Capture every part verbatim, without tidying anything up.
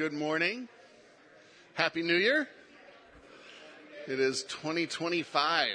Good morning. Happy New Year. It is twenty twenty-five.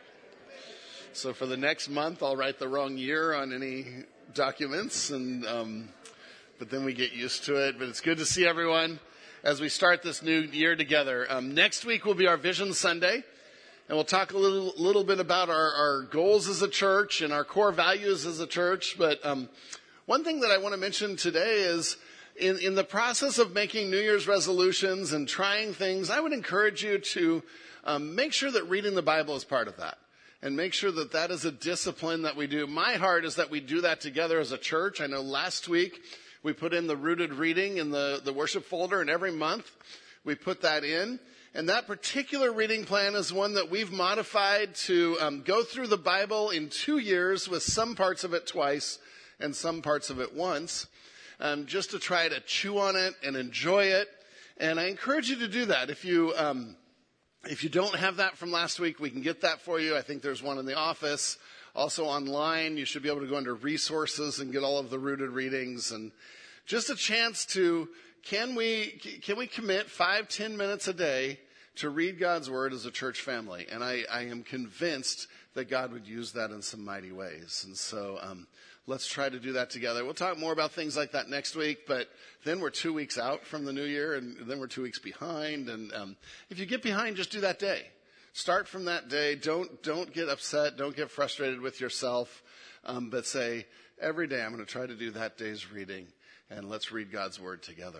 So for the next month, I'll write the wrong year on any documents, and um, but then we get used to it. But it's good to see everyone as we start this new year together. Um, next week will be our Vision Sunday, and we'll talk a little, little bit about our, our goals as a church and our core values as a church. But um, one thing that I want to mention today is in, in the process of making New Year's resolutions and trying things, I would encourage you to um, make sure that reading the Bible is part of that. And make sure that that is a discipline that we do. My heart is that we do that together as a church. I know last week we put in the rooted reading in the, the worship folder, and every month we put that in. And that particular reading plan is one that we've modified to um, go through the Bible in two years with some parts of it twice and some parts of it once, um, just to try to chew on it and enjoy it. And I encourage you to do that. If you... Um, If you don't have that from last week, we can get that for you. I think there's one in the office. Also online, you should be able to go under resources and get all of the rooted readings. And just a chance to, can we, can we commit five, ten minutes a day to read God's Word as a church family? And I, I am convinced that God would use that in some mighty ways. And so um, let's try to do that together. We'll talk more about things like that next week, but then we're two weeks out from the new year, and then we're two weeks behind. And um, if you get behind, just do that day. Start from that day. Don't don't get upset. Don't get frustrated with yourself, um, but say, every day I'm going to try to do that day's reading, and let's read God's Word together.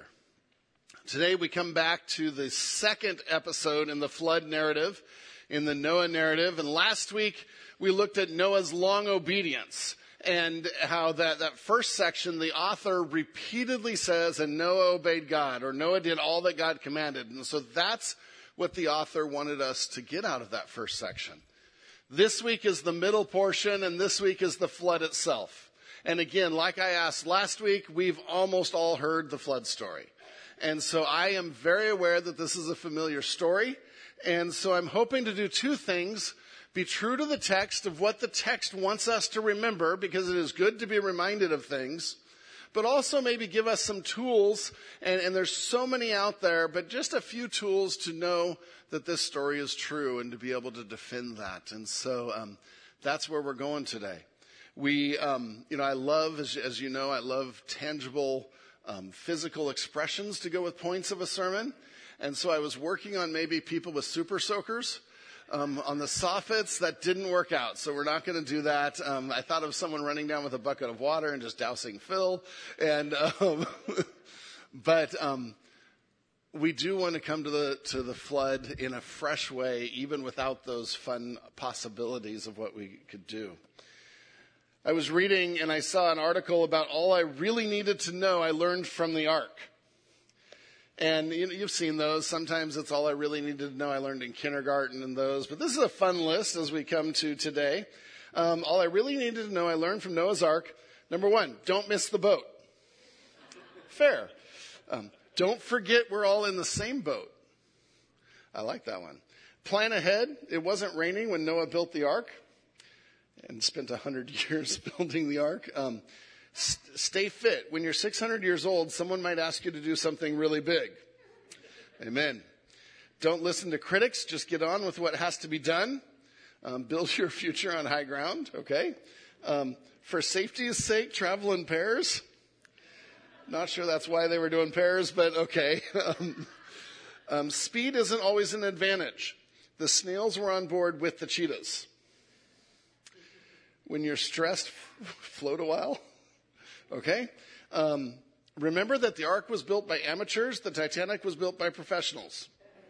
Today we come back to the second episode in the flood narrative, in the Noah narrative. And last week we looked at Noah's long obedience and how that, that first section, the author repeatedly says, and Noah obeyed God, or Noah did all that God commanded. And so that's what the author wanted us to get out of that first section. This week is the middle portion, and this week is the flood itself. And again, like I asked last week, we've almost all heard the flood story. And so I am very aware that this is a familiar story. And so I'm hoping to do two things. Be true to the text of what the text wants us to remember, because it is good to be reminded of things, but also maybe give us some tools, and, and there's so many out there, but just a few tools to know that this story is true and to be able to defend that. And so um, that's where we're going today. We, um, you know, I love, as, as you know, I love tangible um, physical expressions to go with points of a sermon. And so I was working on maybe people with super soakers. Um, on the soffits, that didn't work out, so we're not going to do that. Um, I thought of someone running down with a bucket of water and just dousing Phil. And um, but um, we do want to come to the to the flood in a fresh way, even without those fun possibilities of what we could do. I was reading and I saw an article about all I really needed to know I learned from the ark. And you know, you've seen those. Sometimes it's all I really needed to know I learned in kindergarten and those. But this is a fun list as we come to today. Um, all I really needed to know I learned from Noah's Ark. Number one, don't miss the boat. Fair. Um, don't forget we're all in the same boat. I like that one. Plan ahead. It wasn't raining when Noah built the ark and spent one hundred years building the ark. Um Stay fit. When you're six hundred years old, someone might ask you to do something really big. Amen. Don't listen to critics. Just get on with what has to be done. Um, build your future on high ground. Okay. Um, for safety's sake, travel in pairs. Not sure that's why they were doing pairs, but okay. um, um, speed isn't always an advantage. The snails were on board with the cheetahs. When you're stressed, float a while. Okay? Um, remember that the ark was built by amateurs. The Titanic was built by professionals.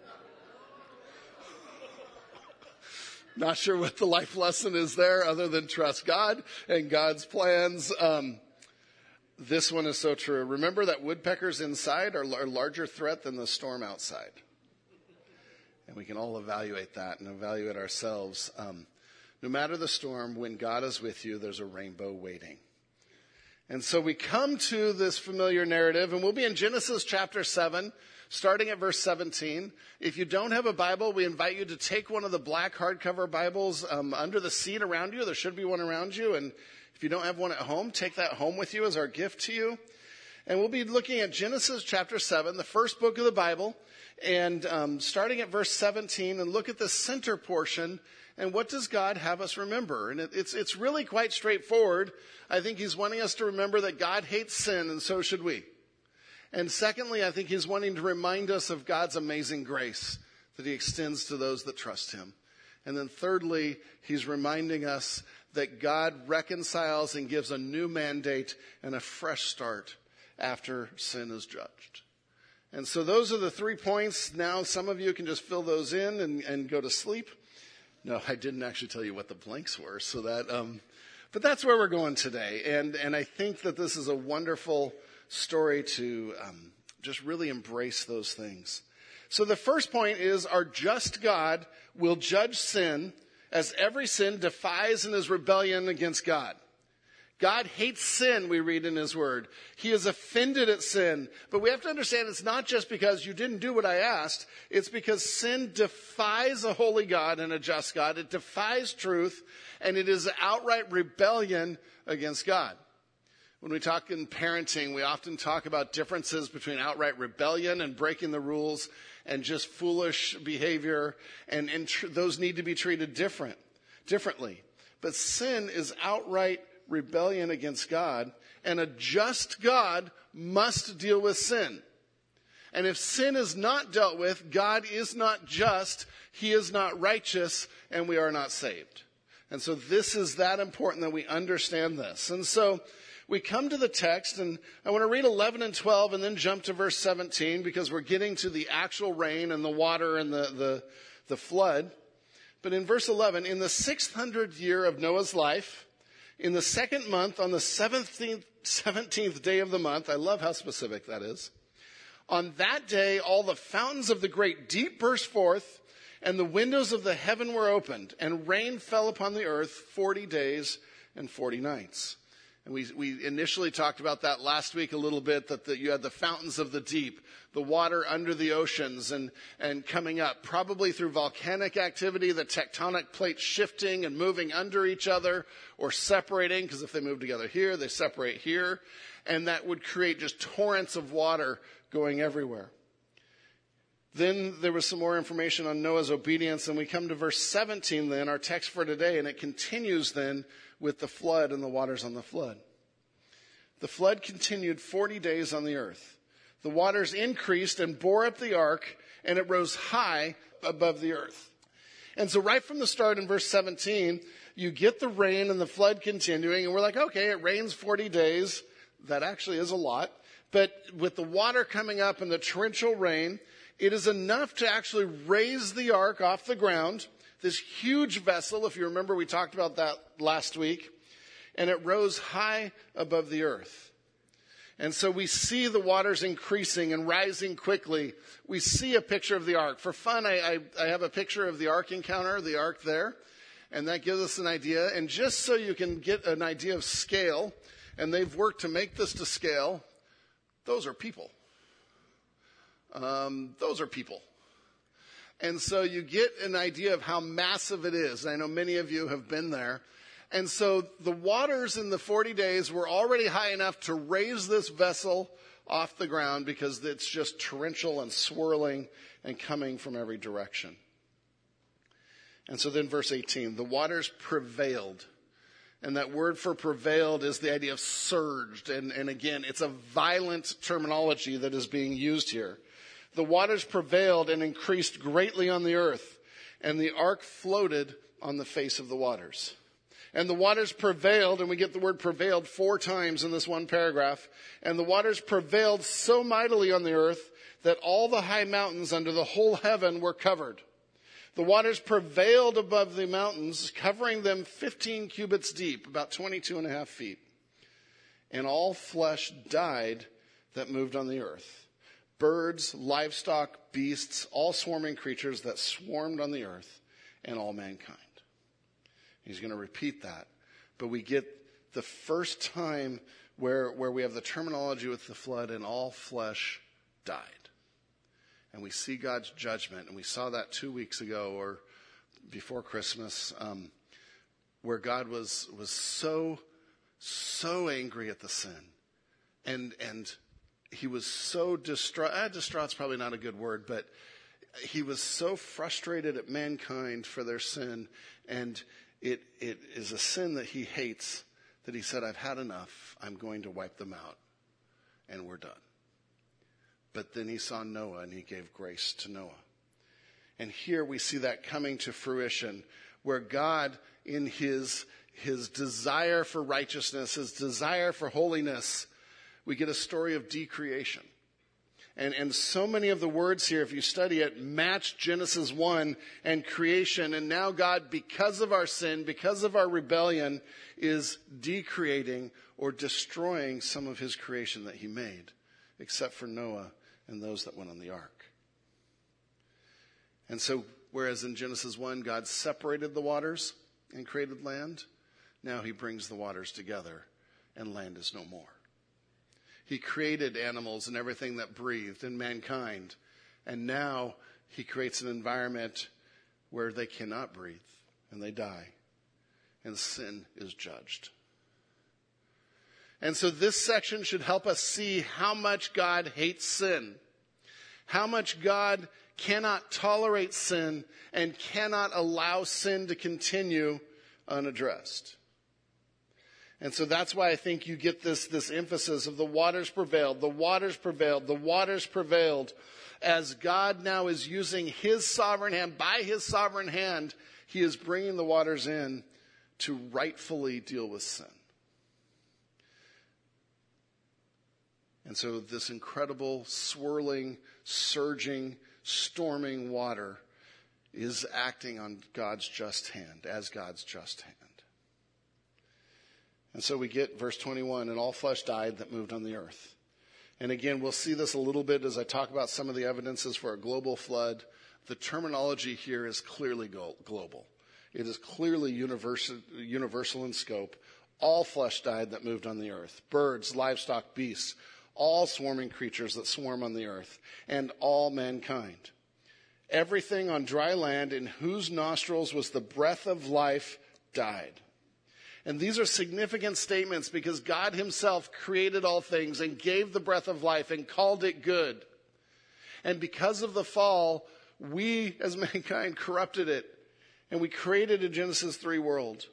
Not sure what the life lesson is there other than trust God and God's plans. Um, this one is so true. Remember that woodpeckers inside are a larger threat than the storm outside. And we can all evaluate that and evaluate ourselves. Um, no matter the storm, when God is with you, there's a rainbow waiting. And so we come to this familiar narrative, and we'll be in Genesis chapter seven, starting at verse seventeen. If you don't have a Bible, we invite you to take one of the black hardcover Bibles um, under the seat around you. There should be one around you. And if you don't have one at home, take that home with you as our gift to you. And we'll be looking at Genesis chapter seven, the first book of the Bible, and um, starting at verse seventeen, and look at the center portion. And what does God have us remember? And it, it's it's really quite straightforward. I think he's wanting us to remember that God hates sin, and so should we. And secondly, I think he's wanting to remind us of God's amazing grace that he extends to those that trust him. And then thirdly, he's reminding us that God reconciles and gives a new mandate and a fresh start after sin is judged. And so those are the three points. Now some of you can just fill those in and, and go to sleep. No, I didn't actually tell you what the blanks were. So that, um, but that's where we're going today. And, and I think that this is a wonderful story to um, just really embrace those things. So the first point is our just God will judge sin as every sin defies and is rebellion against God. God hates sin, we read in his word. He is offended at sin. But we have to understand it's not just because you didn't do what I asked. It's because sin defies a holy God and a just God. It defies truth, and it is outright rebellion against God. When we talk in parenting, we often talk about differences between outright rebellion and breaking the rules and just foolish behavior, and, and tr- those need to be treated different, differently. But sin is outright rebellion against God, and a just God must deal with sin. And if sin is not dealt with, God is not just, he is not righteous, and we are not saved. And so this is that important that we understand this. And so we come to the text, and I want to read eleven and twelve and then jump to verse seventeen because we're getting to the actual rain and the water and the, the, the flood. But in verse eleven, in the six hundredth year of Noah's life, in the second month, on the seventeenth, seventeenth day of the month, I love how specific that is. On that day, all the fountains of the great deep burst forth, and the windows of the heaven were opened, and rain fell upon the earth forty days and forty nights. And we, we initially talked about that last week a little bit, that the, you had the fountains of the deep, the water under the oceans and, and coming up, probably through volcanic activity, the tectonic plates shifting and moving under each other or separating, because if they move together here, they separate here. And that would create just torrents of water going everywhere. Then there was some more information on Noah's obedience, and we come to verse seventeen then, our text for today, and it continues then with the flood and the waters on the flood. The flood continued forty days on the earth. The waters increased and bore up the ark, and it rose high above the earth. And so right from the start in verse seventeen, you get the rain and the flood continuing, and we're like, okay, it rains forty days. That actually is a lot. But with the water coming up and the torrential rain, it is enough to actually raise the ark off the ground, this huge vessel, if you remember we talked about that last week, and it rose high above the earth. And so we see the waters increasing and rising quickly. We see a picture of the ark. For fun, I, I, I have a picture of the ark encounter, the ark there, and that gives us an idea. And just so you can get an idea of scale, and they've worked to make this to scale, those are people. Um, those are people. And so you get an idea of how massive it is. And I know many of you have been there. And so the waters in the forty days were already high enough to raise this vessel off the ground because it's just torrential and swirling and coming from every direction. And so then verse eighteen, the waters prevailed. And that word for prevailed is the idea of surged. And, and again, it's a violent terminology that is being used here. The waters prevailed and increased greatly on the earth, and the ark floated on the face of the waters. And the waters prevailed, and we get the word prevailed four times in this one paragraph. And the waters prevailed so mightily on the earth that all the high mountains under the whole heaven were covered. The waters prevailed above the mountains, covering them fifteen cubits deep, about twenty-two and a half feet. And all flesh died that moved on the earth. Birds, livestock, beasts, all swarming creatures that swarmed on the earth, and all mankind. He's going to repeat that. But we get the first time where, where we have the terminology with the flood, and all flesh died. And we see God's judgment, and we saw that two weeks ago or before Christmas, um, where God was was so, so angry at the sin. And and he was so distraught. Eh, distraught's probably not a good word, but he was so frustrated at mankind for their sin, and it it is a sin that he hates, that he said, I've had enough. I'm going to wipe them out, and we're done. But then he saw Noah, and he gave grace to Noah. And here we see that coming to fruition, where God, in his, his desire for righteousness, his desire for holiness, we get a story of decreation. And, and so many of the words here, if you study it, match Genesis one and creation. And now God, because of our sin, because of our rebellion, is decreating or destroying some of his creation that he made, except for Noah and those that went on the ark. And so, whereas in Genesis one, God separated the waters and created land, now he brings the waters together and land is no more. He created animals and everything that breathed and mankind. And now he creates an environment where they cannot breathe and they die. And sin is judged. And so this section should help us see how much God hates sin. How much God cannot tolerate sin and cannot allow sin to continue unaddressed. And so that's why I think you get this, this emphasis of the waters prevailed, the waters prevailed, the waters prevailed, as God now is using his sovereign hand. By his sovereign hand, he is bringing the waters in to rightfully deal with sin. And so this incredible, swirling, surging, storming water is acting on God's just hand, as God's just hand. And so we get verse twenty-one, and all flesh died that moved on the earth. And again, we'll see this a little bit as I talk about some of the evidences for a global flood. The terminology here is clearly global. It is clearly universal, universal in scope. All flesh died that moved on the earth. Birds, livestock, beasts, all swarming creatures that swarm on the earth, and all mankind. Everything on dry land in whose nostrils was the breath of life died. And these are significant statements because God himself created all things and gave the breath of life and called it good. And because of the fall, we as mankind corrupted it. And we created a Genesis three world.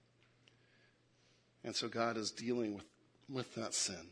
And so God is dealing with, with that sin.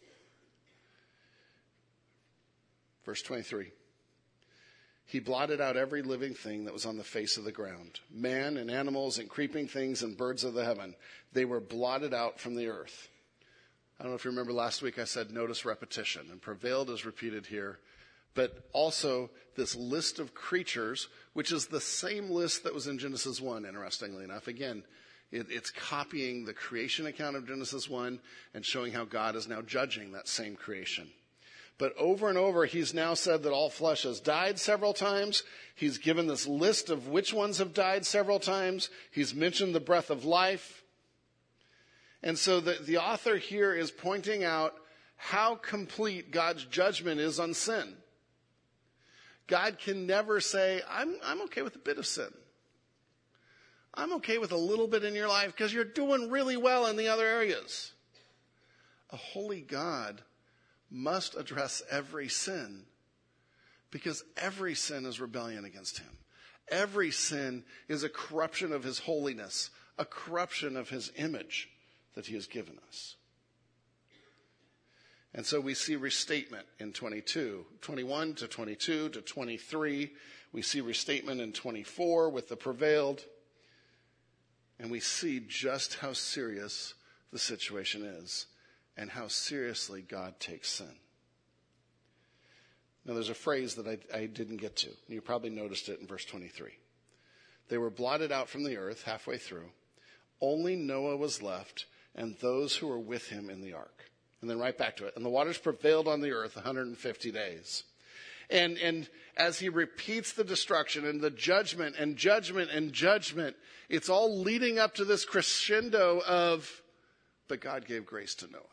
Verse twenty-three. He blotted out every living thing that was on the face of the ground. Man and animals and creeping things and birds of the heaven. They were blotted out from the earth. I don't know if you remember last week I said notice repetition. And prevailed is repeated here. But also this list of creatures, which is the same list that was in Genesis one, interestingly enough. Again, it, it's copying the creation account of Genesis one and showing how God is now judging that same creation. But over and over, he's now said that all flesh has died several times. He's given this list of which ones have died several times. He's mentioned the breath of life. And so the, the author here is pointing out how complete God's judgment is on sin. God can never say, I'm, I'm okay with a bit of sin. I'm okay with a little bit in your life because you're doing really well in the other areas. A holy God must address every sin because every sin is rebellion against him. Every sin is a corruption of his holiness, a corruption of his image that he has given us. And so we see restatement in twenty-two, twenty-one to twenty-two to twenty-three. We see restatement in twenty-four with the prevailed. And we see just how serious the situation is and how seriously God takes sin. Now there's a phrase that I, I didn't get to. You probably noticed it in verse twenty-three. They were blotted out from the earth halfway through. Only Noah was left and those who were with him in the ark. And then right back to it. And the waters prevailed on the earth one hundred fifty days. And, and as he repeats the destruction and the judgment and judgment and judgment, it's all leading up to this crescendo of, but God gave grace to Noah.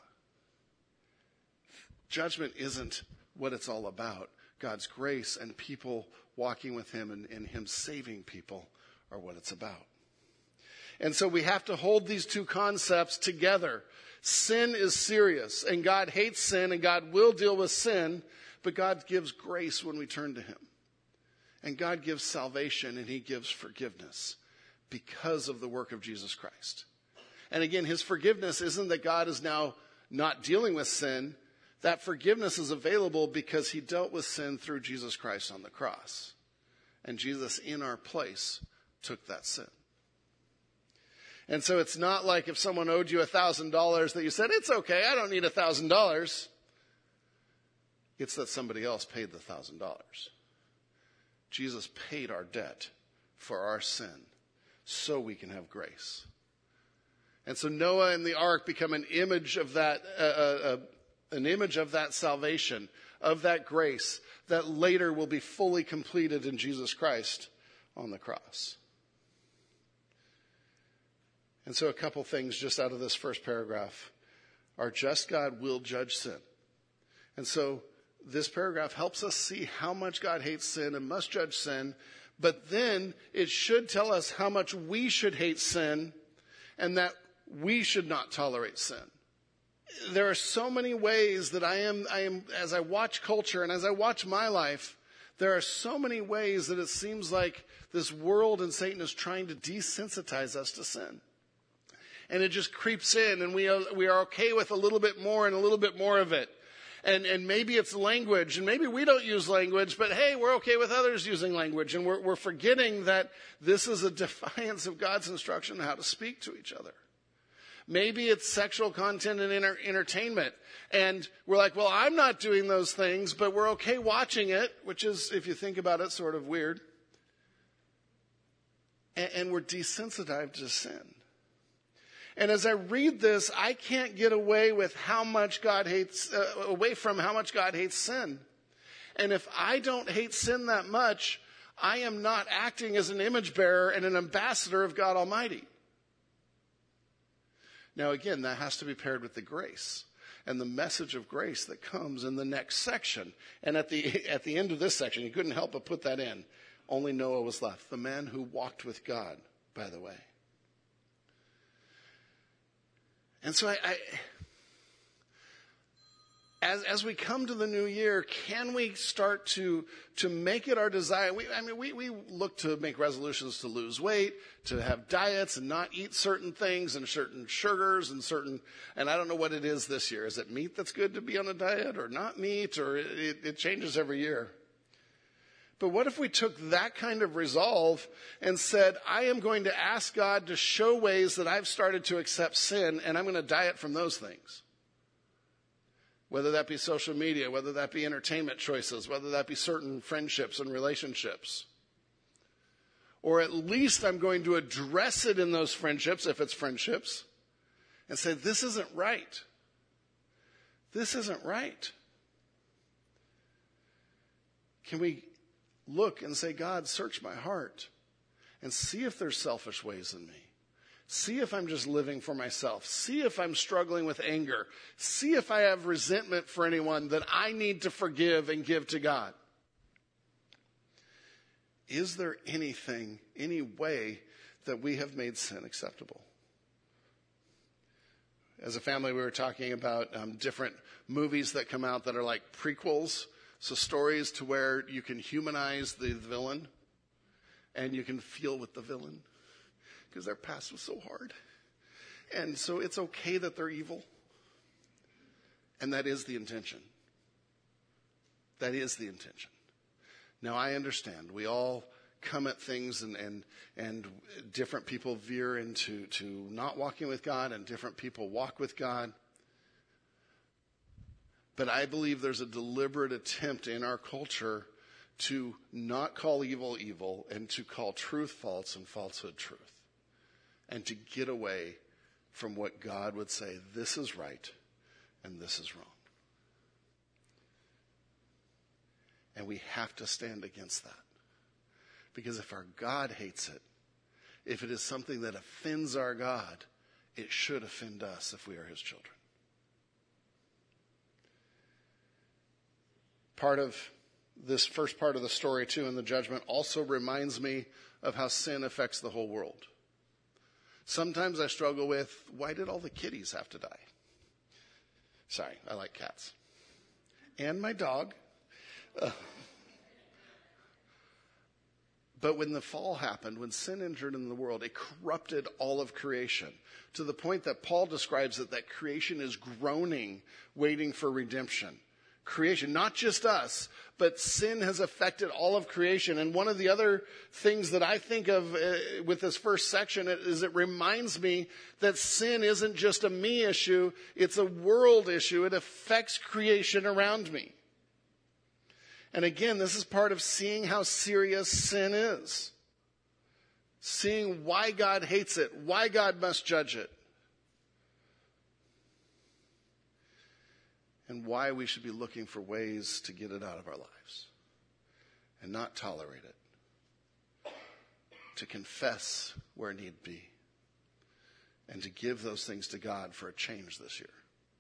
Judgment isn't what it's all about. God's grace and people walking with him and, and him saving people are what it's about. And so we have to hold these two concepts together. Sin is serious, and God hates sin, and God will deal with sin, but God gives grace when we turn to him. And God gives salvation, and he gives forgiveness because of the work of Jesus Christ. And again, his forgiveness isn't that God is now not dealing with sin. That forgiveness is available because he dealt with sin through Jesus Christ on the cross. And Jesus, in our place, took that sin. And so it's not like if someone owed you one thousand dollars that you said, it's okay, I don't need one thousand dollars. It's that somebody else paid the one thousand dollars. Jesus paid our debt for our sin so we can have grace. And so Noah and the ark become an image of that, uh, uh, an image of that salvation, of that grace that later will be fully completed in Jesus Christ on the cross. And so a couple things just out of this first paragraph. Our just God will judge sin. And so this paragraph helps us see how much God hates sin and must judge sin. But then it should tell us how much we should hate sin and that we should not tolerate sin. There are so many ways that I am, I am, as I watch culture and as I watch my life, there are so many ways that it seems like this world and Satan is trying to desensitize us to sin. And it just creeps in, and we are, we are okay with a little bit more and a little bit more of it. And, and maybe it's language, and maybe we don't use language, but hey, we're okay with others using language. And we're, we're forgetting that this is a defiance of God's instruction on how to speak to each other. Maybe it's sexual content and enter- entertainment. And we're like, well, I'm not doing those things, but we're okay watching it, which is, if you think about it, sort of weird. And, and we're desensitized to sin. And as I read this, I can't get away with how much God hates, uh, away from how much God hates sin. And if I don't hate sin that much, I am not acting as an image bearer and an ambassador of God Almighty. Now again, that has to be paired with the grace and the message of grace that comes in the next section. And at the, at the end of this section, you couldn't help but put that in. Only Noah was left, the man who walked with God, by the way. And so I, I as, as we come to the new year, can we start to, to make it our desire? We, I mean, we, we look to make resolutions to lose weight, to have diets and not eat certain things and certain sugars and certain, and I don't know what it is this year. Is it meat that's good to be on a diet or not meat? Or it, it changes every year. But what if we took that kind of resolve and said, I am going to ask God to show ways that I've started to accept sin, and I'm going to diet from those things. Whether that be social media, whether that be entertainment choices, whether that be certain friendships and relationships. Or at least I'm going to address it in those friendships, if it's friendships, and say, this isn't right. This isn't right. Can we look and say, God, search my heart and see if there's selfish ways in me. See if I'm just living for myself. See if I'm struggling with anger. See if I have resentment for anyone that I need to forgive and give to God. Is there anything, any way that we have made sin acceptable? As a family, we were talking about um, different movies that come out that are like prequels. So stories to where you can humanize the villain and you can feel with the villain because their past was so hard. And so it's okay that they're evil. And that is the intention. That is the intention. Now, I understand. We all come at things and, and, and different people veer into to not walking with God and different people walk with God. But I believe there's a deliberate attempt in our culture to not call evil evil and to call truth false and falsehood truth. And to get away from what God would say, this is right and this is wrong. And we have to stand against that. Because if our God hates it, if it is something that offends our God, it should offend us if we are his children. Part of this first part of the story, too, in the judgment, also reminds me of how sin affects the whole world. Sometimes I struggle with, why did all the kitties have to die? Sorry, I like cats. And my dog. Uh, but when the fall happened, when sin entered in the world, it corrupted all of creation to the point that Paul describes it that creation is groaning, waiting for redemption. Creation, not just us, but sin has affected all of creation. And one of the other things that I think of uh, with this first section is it reminds me that sin isn't just a me issue, it's a world issue. It affects creation around me. And again, this is part of seeing how serious sin is. Seeing why God hates it, why God must judge it. And why we should be looking for ways to get it out of our lives and not tolerate it. To confess where need be and to give those things to God for a change this year.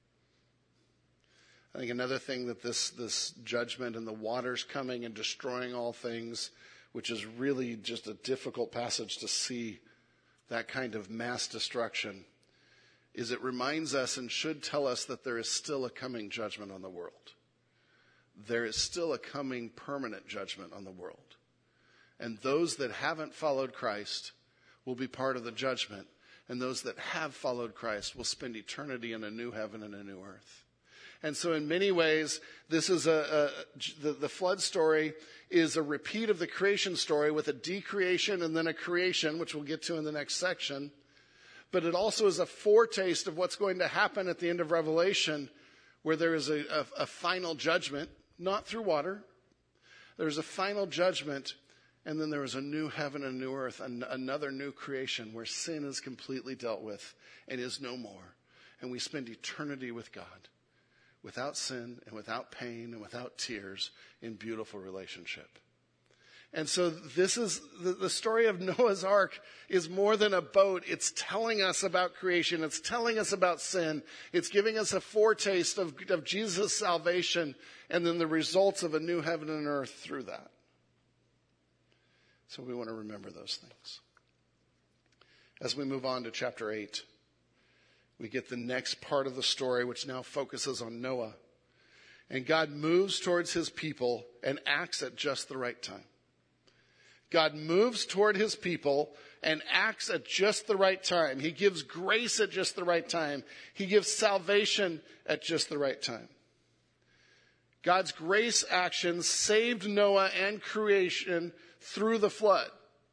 I think another thing that this, this judgment and the waters coming and destroying all things, which is really just a difficult passage to see that kind of mass destruction, is it reminds us and should tell us that there is still a coming judgment on the world. There is still a coming permanent judgment on the world. And those that haven't followed Christ will be part of the judgment. And those that have followed Christ will spend eternity in a new heaven and a new earth. And so in many ways, this is a, a the, the flood story is a repeat of the creation story with a decreation and then a creation, which we'll get to in the next section. But it also is a foretaste of what's going to happen at the end of Revelation, where there is a, a, a final judgment, not through water. There's a final judgment, and then there is a new heaven and a new earth, an, another new creation where sin is completely dealt with and is no more. And we spend eternity with God, without sin and without pain and without tears, in beautiful relationship. And so this is, the, the story of Noah's Ark is more than a boat. It's telling us about creation. It's telling us about sin. It's giving us a foretaste of, of Jesus' salvation and then the results of a new heaven and earth through that. So we want to remember those things. As we move on to chapter eight, we get the next part of the story, which now focuses on Noah. And God moves towards his people and acts at just the right time. God moves toward his people and acts at just the right time. He gives grace at just the right time. He gives salvation at just the right time. God's grace actions saved Noah and creation through the flood.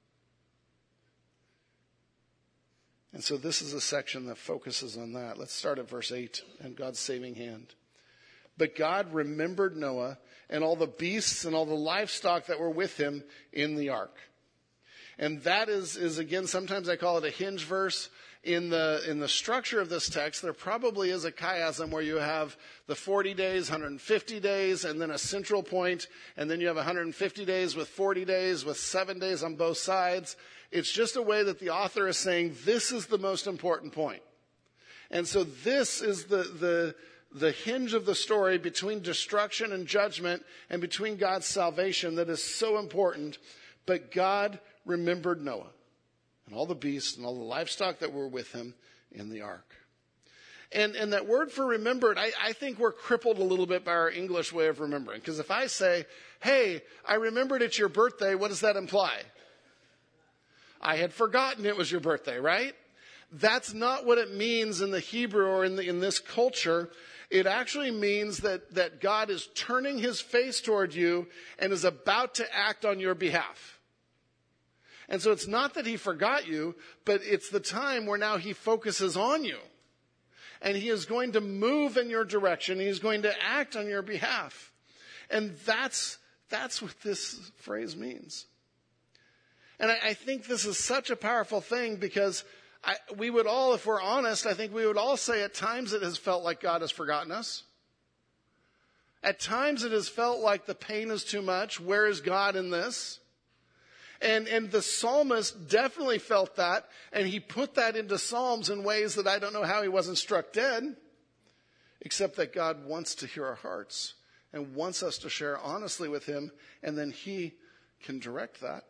And so this is a section that focuses on that. Let's start at verse eight and God's saving hand. But God remembered Noah and all the beasts and all the livestock that were with him in the ark. And that is, is again, sometimes I call it a hinge verse. In the, in the structure of this text, there probably is a chiasm where you have the forty days, one hundred fifty days, and then a central point, and then you have one hundred fifty days with forty days, with seven days on both sides. It's just a way that the author is saying this is the most important point. And so this is the, the, the hinge of the story between destruction and judgment and between God's salvation that is so important. But God remembered Noah and all the beasts and all the livestock that were with him in the ark. And, and that word for remembered, I, I think we're crippled a little bit by our English way of remembering. Because if I say, hey, I remembered it's your birthday, what does that imply? I had forgotten it was your birthday, right? That's not what it means in the Hebrew or in, the, in this culture. It actually means that, that God is turning his face toward you and is about to act on your behalf. And so it's not that he forgot you, but it's the time where now he focuses on you. And he is going to move in your direction. He's going to act on your behalf. And that's, that's what this phrase means. And I, I think this is such a powerful thing because I, we would all, if we're honest, I think we would all say at times it has felt like God has forgotten us. At times it has felt like the pain is too much. Where is God in this? And, and the psalmist definitely felt that, and he put that into Psalms in ways that I don't know how he wasn't struck dead, except that God wants to hear our hearts and wants us to share honestly with him, and then he can direct that.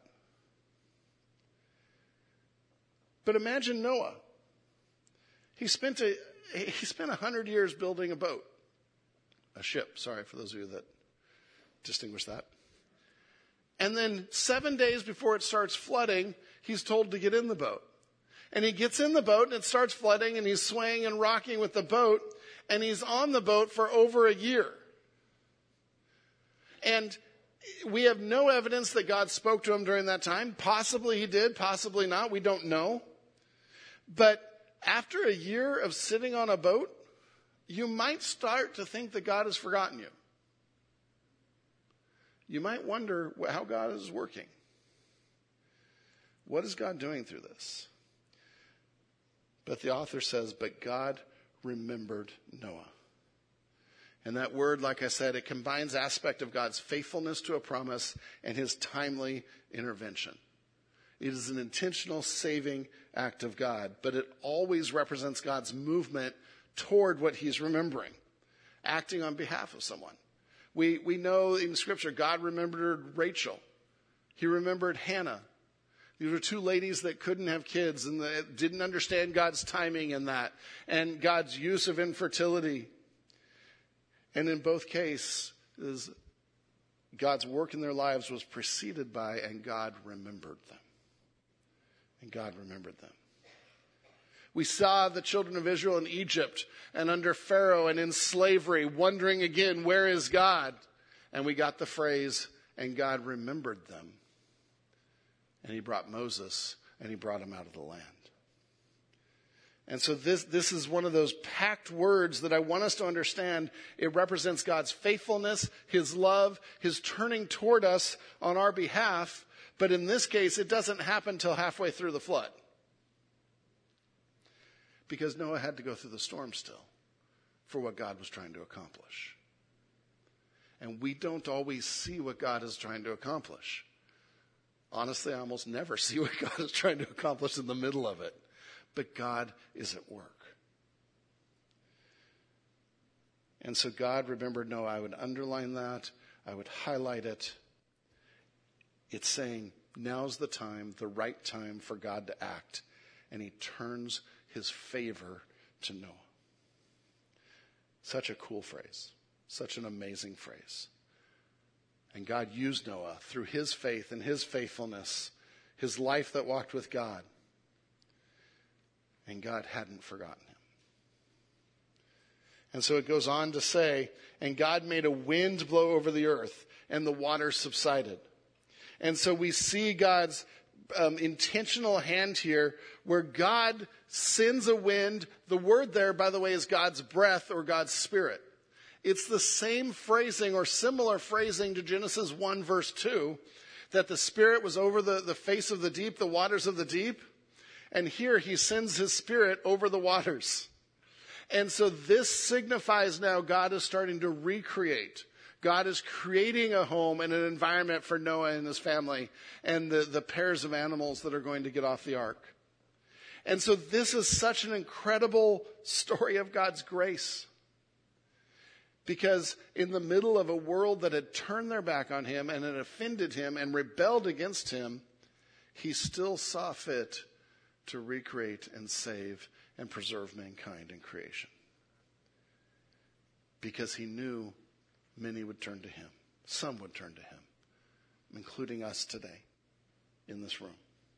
But imagine Noah. He spent a, he spent a hundred years building a boat. a ship. Sorry for those of you that distinguish that. And then seven days before it starts flooding, he's told to get in the boat. And he gets in the boat and it starts flooding and he's swaying and rocking with the boat. And he's on the boat for over a year. And we have no evidence that God spoke to him during that time. Possibly he did, possibly not. We don't know. But after a year of sitting on a boat, you might start to think that God has forgotten you. You might wonder how God is working. What is God doing through this? But the author says, but God remembered Noah. And that word, like I said, it combines aspect of God's faithfulness to a promise and his timely intervention. It is an intentional saving act of God, but it always represents God's movement toward what he's remembering, acting on behalf of someone. We, we know in Scripture, God remembered Rachel. He remembered Hannah. These were two ladies that couldn't have kids and that didn't understand God's timing in that and God's use of infertility. And in both cases, God's work in their lives was preceded by, and God remembered them. And God remembered them. We saw the children of Israel in Egypt and under Pharaoh and in slavery, wondering again, where is God? And we got the phrase, and God remembered them. And he brought Moses and he brought him out of the land. And so this, this is one of those packed words that I want us to understand. It represents God's faithfulness, his love, his turning toward us on our behalf. But in this case, it doesn't happen till halfway through the flood. Because Noah had to go through the storm still for what God was trying to accomplish. And we don't always see what God is trying to accomplish. Honestly, I almost never see what God is trying to accomplish in the middle of it. But God is at work. And so God remembered Noah. I would underline that. I would highlight it. It's saying now's the time, the right time for God to act. And he turns his favor to Noah. Such a cool phrase. Such an amazing phrase. And God used Noah through his faith and his faithfulness, his life that walked with God. And God hadn't forgotten him. And so it goes on to say, and God made a wind blow over the earth, and the waters subsided. And so we see God's um, intentional hand here, where God sends a wind. The word there, by the way, is God's breath or God's spirit. It's the same phrasing or similar phrasing to Genesis one verse two, that the Spirit was over the, the face of the deep, the waters of the deep. And here he sends his Spirit over the waters. And so this signifies now God is starting to recreate. God is creating a home and an environment for Noah and his family and the, the pairs of animals that are going to get off the ark. And so this is such an incredible story of God's grace. Because in the middle of a world that had turned their back on him and had offended him and rebelled against him, he still saw fit to recreate and save and preserve mankind in creation. Because he knew many would turn to him. Some would turn to him, including us today in this room.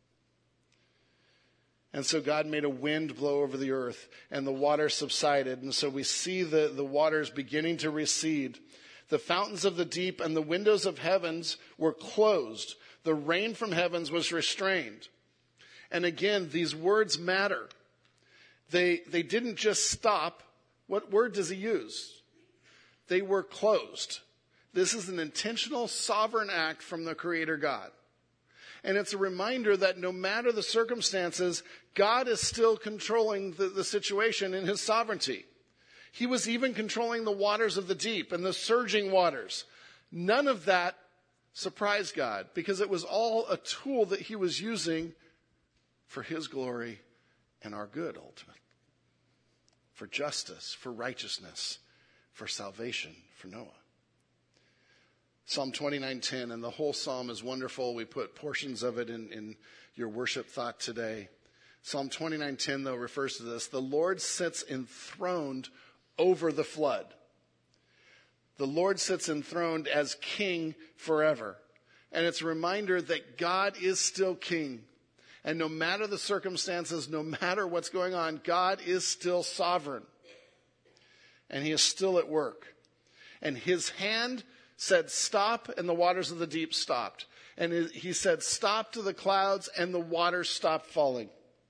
And so God made a wind blow over the earth, and the water subsided. And so we see the, the waters beginning to recede. The fountains of the deep and the windows of heavens were closed. The rain from heavens was restrained. And again, these words matter. They, they didn't just stop. What word does he use? They were closed. This is an intentional sovereign act from the Creator God. And it's a reminder that no matter the circumstances, God is still controlling the, the situation in his sovereignty. He was even controlling the waters of the deep and the surging waters. None of that surprised God, because it was all a tool that he was using for his glory and our good, ultimately. For justice, for righteousness, for salvation, for Noah. Psalm twenty-nine ten, and the whole psalm is wonderful. We put portions of it in, in your worship thought today. Psalm twenty-nine ten, though, refers to this. The Lord sits enthroned over the flood. The Lord sits enthroned as king forever. And it's a reminder that God is still king. And no matter the circumstances, no matter what's going on, God is still sovereign. And he is still at work. And his hand said, stop, and the waters of the deep stopped. And he said, stop to the clouds, and the waters stopped falling.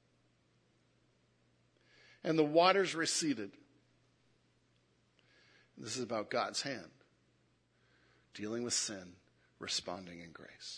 And the waters receded. This is about God's hand, dealing with sin, responding in grace.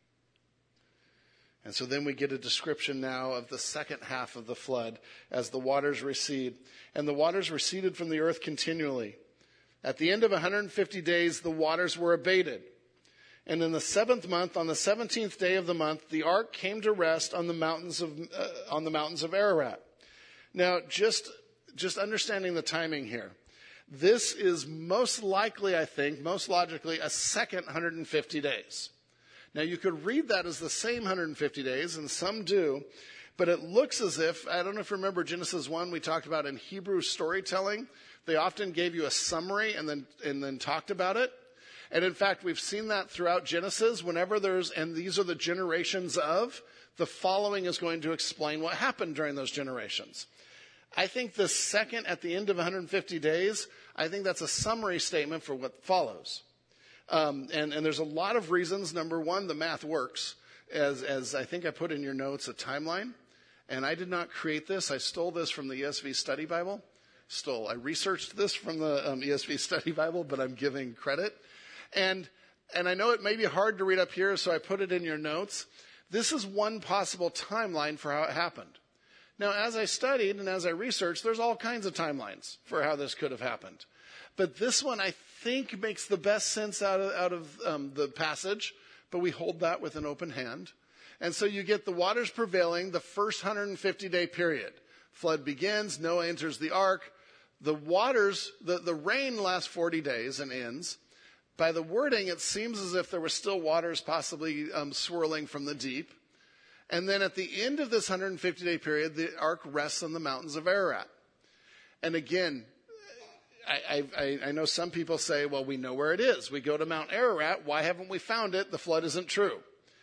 And so then we get a description now of the second half of the flood as the waters recede. And the waters receded from the earth continually. At the end of one hundred fifty days, the waters were abated. And in the seventh month, on the seventeenth day of the month, the ark came to rest on the mountains of uh, on the mountains of Ararat. Now, just just understanding the timing here. This is most likely, I think, most logically, a second one hundred fifty days. Now, you could read that as the same one hundred fifty days, and some do, but it looks as if, I don't know if you remember Genesis one, we talked about in Hebrew storytelling, they often gave you a summary and then and then talked about it. And in fact, we've seen that throughout Genesis. Whenever there's, and these are the generations of, the following is going to explain what happened during those generations. I think the second at the end of one hundred fifty days, I think that's a summary statement for what follows. Um, and, and there's a lot of reasons. Number one, the math works. As, as I think I put in your notes, a timeline. And I did not create this. I stole this from the E S V Study Bible. Stole. I researched this from the um, E S V Study Bible, but I'm giving credit. And and I know it may be hard to read up here, so I put it in your notes. This is one possible timeline for how it happened. Now, as I studied and as I researched, there's all kinds of timelines for how this could have happened. But this one, I think, makes the best sense out of, out of um, the passage, but we hold that with an open hand. And so you get the waters prevailing the first one hundred fifty day period. Flood begins, Noah enters the ark. The waters, the, the rain lasts forty days and ends. By the wording, it seems as if there were still waters possibly um, swirling from the deep. And then at the end of this one hundred fifty day period, the ark rests on the mountains of Ararat. And again, I, I, I know some people say, well, we know where it is. We go to Mount Ararat. Why haven't we found it? The flood isn't true.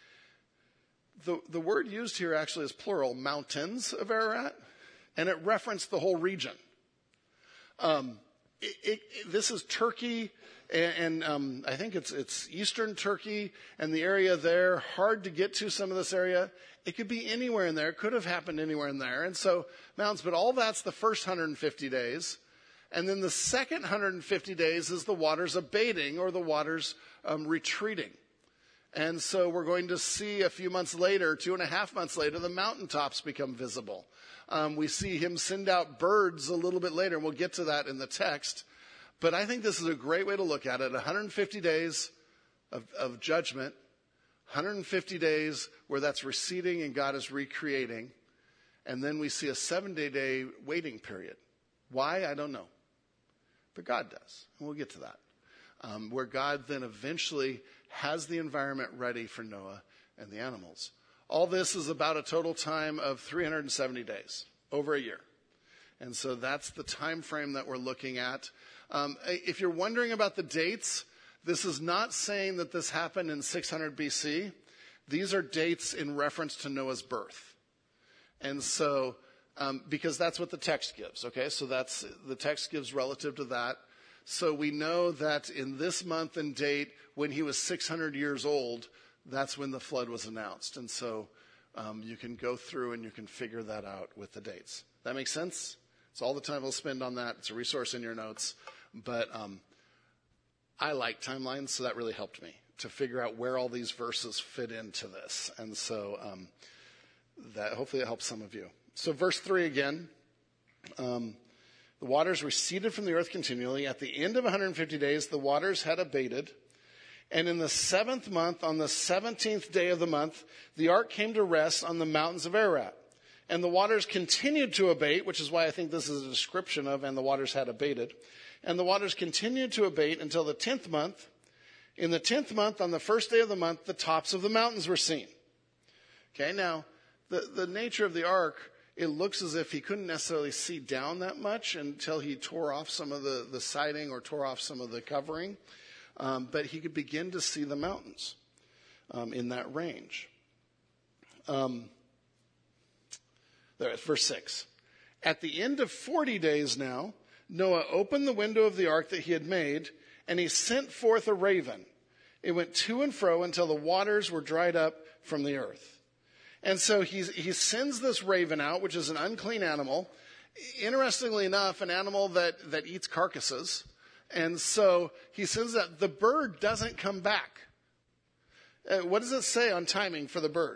The, the word used here actually is plural, mountains of Ararat, and it referenced the whole region. Um, it, it, it, this is Turkey, and, and um, I think it's, it's eastern Turkey, and the area there, hard to get to some of this area. It could be anywhere in there. It could have happened anywhere in there. And so mountains, but all that's the first one hundred fifty days. And then the second one hundred fifty days is the waters abating or the waters um, retreating. And so we're going to see a few months later, two and a half months later, the mountaintops become visible. Um, we see him send out birds a little bit later, and we'll get to that in the text. But I think this is a great way to look at it. one hundred fifty days of, of judgment, one hundred fifty days where that's receding and God is recreating. And then we see a seven-day day waiting period. Why? I don't know. But God does. And we'll get to that. Um, where God then eventually has the environment ready for Noah and the animals. All this is about a total time of three hundred seventy days, over a year. And so that's the time frame that we're looking at. Um, if you're wondering about the dates, this is not saying that this happened in six hundred B C. These are dates in reference to Noah's birth. And so, um, because that's what the text gives, okay? So that's, the text gives relative to that. So we know that in this month and date, when he was six hundred years old, that's when the flood was announced. And so um, you can go through and you can figure that out with the dates. That makes sense? It's all the time we'll spend on that. It's a resource in your notes. But um, I like timelines, so that really helped me to figure out where all these verses fit into this. And so um, that hopefully it helps some of you. So verse three again. Um, the waters receded from the earth continually. At the end of one hundred fifty days, the waters had abated. And in the seventh month, on the seventeenth day of the month, the ark came to rest on the mountains of Ararat. And the waters continued to abate, which is why I think this is a description of, and the waters had abated. And the waters continued to abate until the tenth month. In the tenth month, on the first day of the month, the tops of the mountains were seen. Okay, now, the, the nature of the ark it looks as if he couldn't necessarily see down that much until he tore off some of the, the siding or tore off some of the covering. Um, but he could begin to see the mountains um, in that range. Um, there, verse six. At the end of forty days now, Noah opened the window of the ark that he had made, and he sent forth a raven. It went to and fro until the waters were dried up from the earth. And so he, he sends this raven out, which is an unclean animal. Interestingly enough, an animal that, that eats carcasses. And so he sends that. The bird doesn't come back. Uh, what does it say on timing for the bird?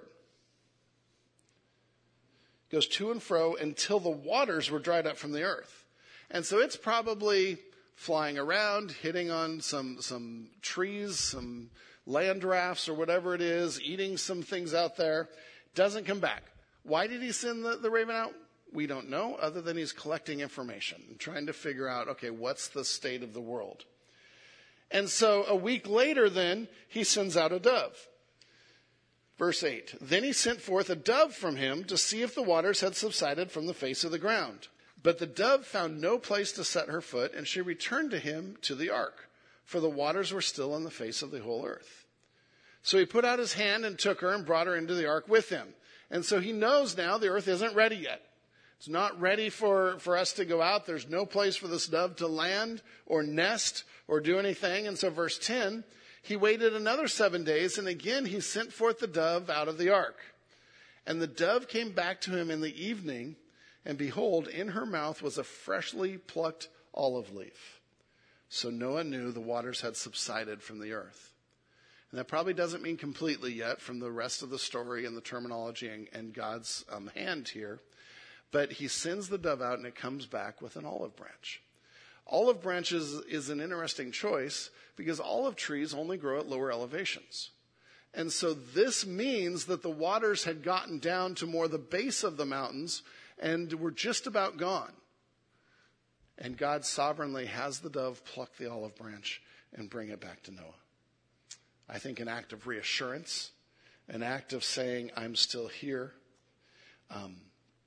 It goes to and fro until the waters were dried up from the earth. And so it's probably flying around, hitting on some, some trees, some land rafts or whatever it is, eating some things out there. Doesn't come back. Why did he send the, the raven out? We don't know, other than he's collecting information and trying to figure out, okay, what's the state of the world? And so a week later then, he sends out a dove. Verse eight, then he sent forth a dove from him to see if the waters had subsided from the face of the ground. But the dove found no place to set her foot, and she returned to him to the ark, for the waters were still on the face of the whole earth. So he put out his hand and took her and brought her into the ark with him. And so he knows now the earth isn't ready yet. It's not ready for, for us to go out. There's no place for this dove to land or nest or do anything. And so verse ten, he waited another seven days, and again he sent forth the dove out of the ark. And the dove came back to him in the evening, and behold, in her mouth was a freshly plucked olive leaf. So Noah knew the waters had subsided from the earth. And that probably doesn't mean completely yet from the rest of the story and the terminology and, and God's um, hand here. But he sends the dove out, and it comes back with an olive branch. Olive branches is an interesting choice because olive trees only grow at lower elevations. And so this means that the waters had gotten down to more the base of the mountains and were just about gone. And God sovereignly has the dove pluck the olive branch and bring it back to Noah. I think an act of reassurance, an act of saying, I'm still here. Um,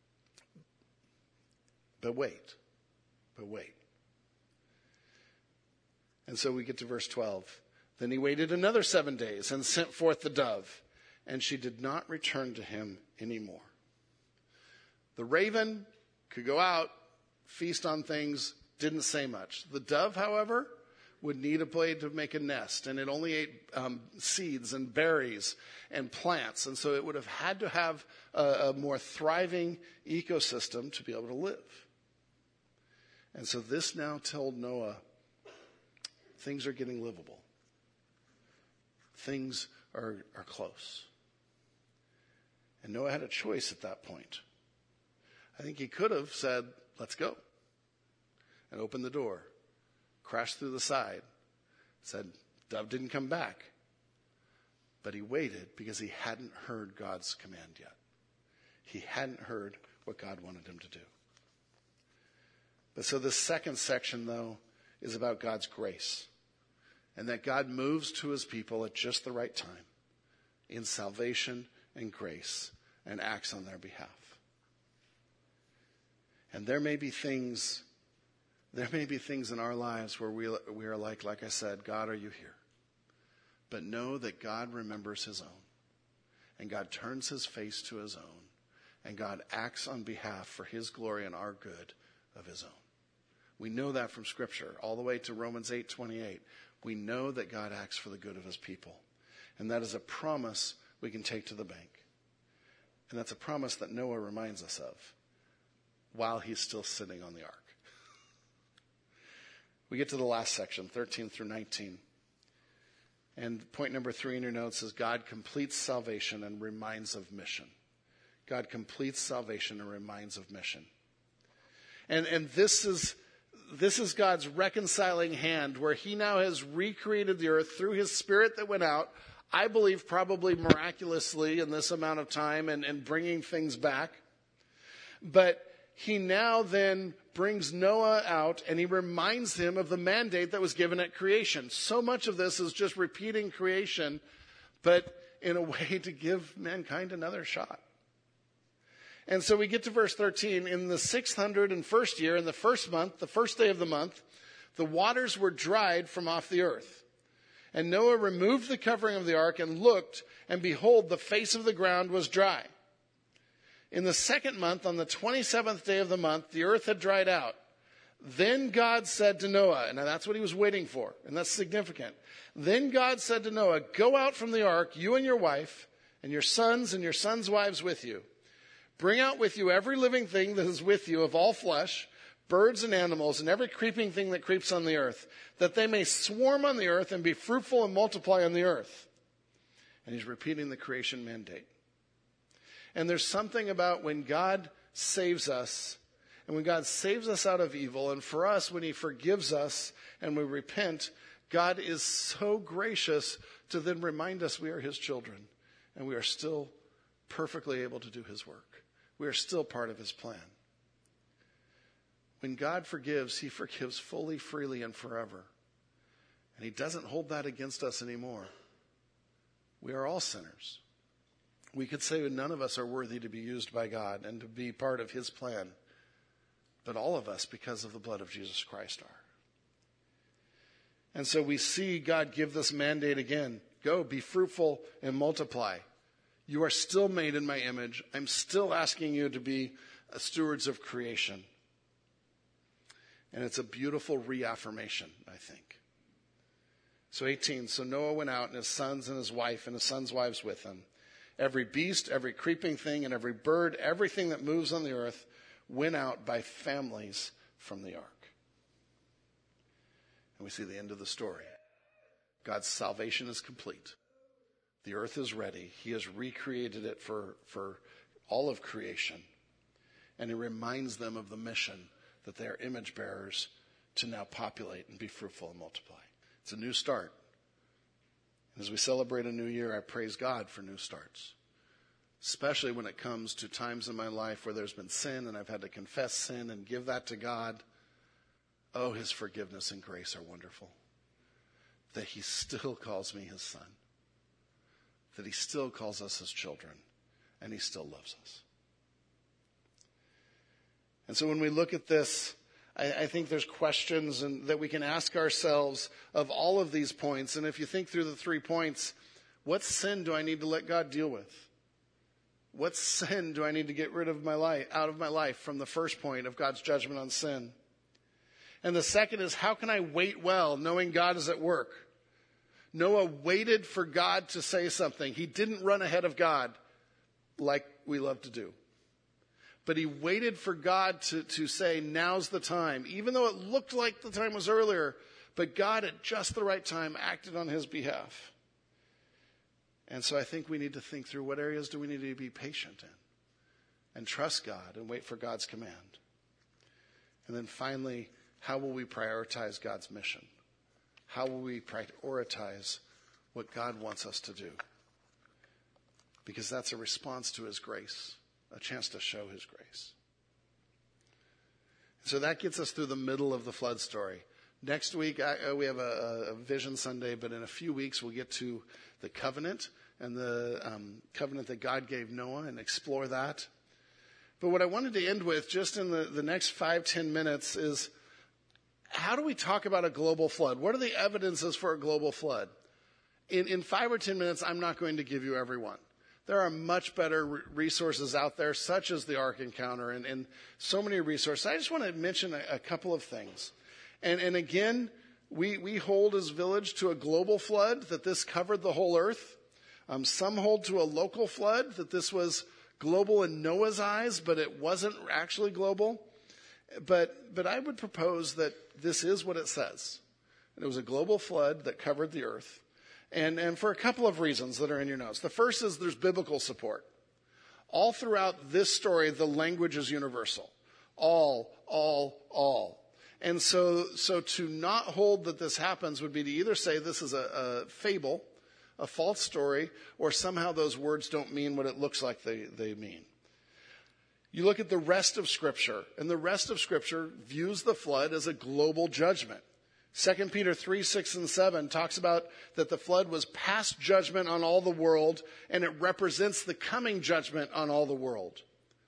but wait, but wait. And so we get to verse twelve. Then he waited another seven days and sent forth the dove, and she did not return to him anymore. The raven could go out, feast on things, didn't say much. The dove, however, would need a place to make a nest, and it only ate um, seeds and berries and plants, and so it would have had to have a, a more thriving ecosystem to be able to live. And so this now told Noah, things are getting livable. Things are, are close. And Noah had a choice at that point. I think he could have said, let's go, and opened the door, crashed through the side, said, dove didn't come back. But he waited because he hadn't heard God's command yet. He hadn't heard what God wanted him to do. But so this second section, though, is about God's grace. And that God moves to his people at just the right time in salvation and grace and acts on their behalf. And there may be things, there may be things in our lives where we, we are like, like I said, God, are you here? But know that God remembers his own. And God turns his face to his own. And God acts on behalf for his glory and our good of his own. We know that from Scripture, all the way to Romans eight twenty-eight. We know that God acts for the good of his people. And that is a promise we can take to the bank. And that's a promise that Noah reminds us of while he's still sitting on the ark. We get to the last section, thirteen through nineteen. And point number three in your notes is God completes salvation and reminds of mission. God completes salvation and reminds of mission. And, and this is... This is God's reconciling hand where he now has recreated the earth through his Spirit that went out, I believe probably miraculously in this amount of time and, and bringing things back. But he now then brings Noah out and he reminds him of the mandate that was given at creation. So much of this is just repeating creation, but in a way to give mankind another shot. And so we get to verse thirteen. In the six hundred and first year, in the first month, the first day of the month, the waters were dried from off the earth. And Noah removed the covering of the ark and looked, and behold, the face of the ground was dry. In the second month, on the twenty-seventh day of the month, the earth had dried out. Then God said to Noah, and that's what he was waiting for, and that's significant. Then God said to Noah, go out from the ark, you and your wife, and your sons and your sons' wives with you. Bring out with you every living thing that is with you of all flesh, birds and animals, and every creeping thing that creeps on the earth, that they may swarm on the earth and be fruitful and multiply on the earth. And he's repeating the creation mandate. And there's something about when God saves us, and when God saves us out of evil, and for us, when he forgives us and we repent, God is so gracious to then remind us we are his children, and we are still perfectly able to do his work. We are still part of his plan. When God forgives, he forgives fully, freely, and forever. And he doesn't hold that against us anymore. We are all sinners. We could say none of us are worthy to be used by God and to be part of his plan. But all of us, because of the blood of Jesus Christ, are. And so we see God give this mandate again. Go, be fruitful, and multiply. You are still made in my image. I'm still asking you to be stewards of creation. And it's a beautiful reaffirmation, I think. So eighteen, so Noah went out, and his sons and his wife and his sons' wives with him. Every beast, every creeping thing, and every bird, everything that moves on the earth, went out by families from the ark. And we see the end of the story. God's salvation is complete. The earth is ready. He has recreated it for, for all of creation. And he reminds them of the mission that they are image bearers to now populate and be fruitful and multiply. It's a new start. And as we celebrate a new year, I praise God for new starts. Especially when it comes to times in my life where there's been sin and I've had to confess sin and give that to God. Oh, his forgiveness and grace are wonderful. That he still calls me his son. That he still calls us his children. And he still loves us. And so when we look at this, I, I think there's questions and, that we can ask ourselves of all of these points. And if you think through the three points, what sin do I need to let God deal with? What sin do I need to get rid of my life, out of my life from the first point of God's judgment on sin? And the second is, how can I wait well knowing God is at work? Noah waited for God to say something. He didn't run ahead of God like we love to do. But he waited for God to, to say, now's the time. Even though it looked like the time was earlier, but God at just the right time acted on his behalf. And so I think we need to think through what areas do we need to be patient in and trust God and wait for God's command. And then finally, how will we prioritize God's mission? How will we prioritize what God wants us to do? Because that's a response to his grace, a chance to show his grace. So that gets us through the middle of the flood story. Next week, I, we have a, a Vision Sunday, but in a few weeks, we'll get to the covenant and the um, covenant that God gave Noah and explore that. But what I wanted to end with just in the, the next five, ten minutes is, how do we talk about a global flood? What are the evidences for a global flood? In, in five or ten minutes, I'm not going to give you every one. There are much better resources out there, such as the Ark Encounter and, and so many resources. I just want to mention a, a couple of things. And, and again, we, we hold as Village to a global flood, that this covered the whole earth. Um, some hold to a local flood, that this was global in Noah's eyes, but it wasn't actually global. But, but I would propose that this is what it says. It was a global flood that covered the earth. And, and for a couple of reasons that are in your notes. The first is there's biblical support. All throughout this story, the language is universal. All, all, all. And so, so to not hold that this happens would be to either say this is a, a fable, a false story, or somehow those words don't mean what it looks like they, they mean. You look at the rest of Scripture, and the rest of Scripture views the flood as a global judgment. Second Peter three, six, and seven talks about that the flood was past judgment on all the world, and it represents the coming judgment on all the world.